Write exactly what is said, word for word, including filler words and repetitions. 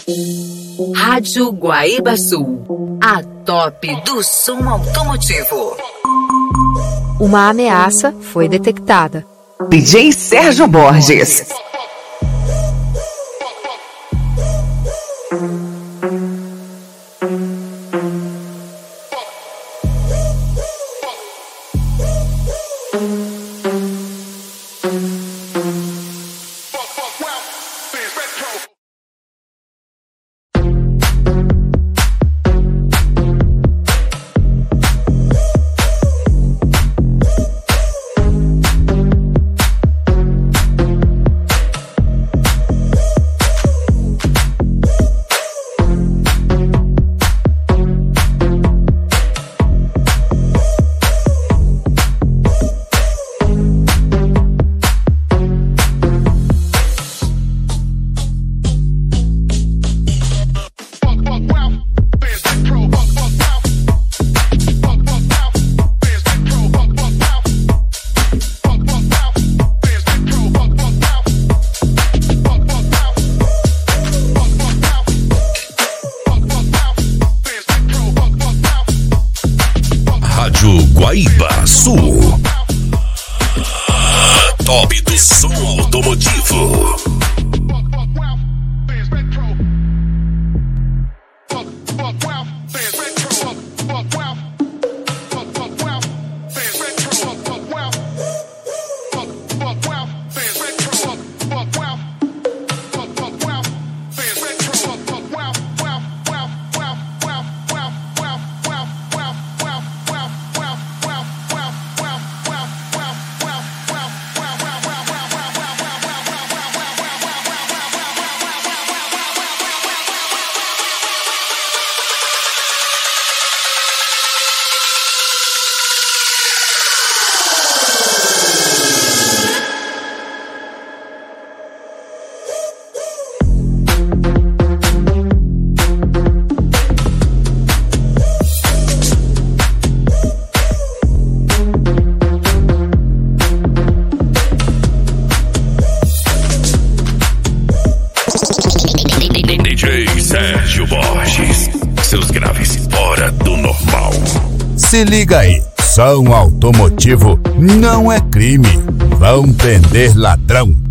Rádio Guaíba Sul, a top do som automotivo. Uma ameaça foi detectada. D J Sérgio Borges. Guaíba Sul, top do som automotivo. D J Sérgio Borges, seus graves fora do normal. Se liga aí, som automotivo não é crime, vão prender ladrão.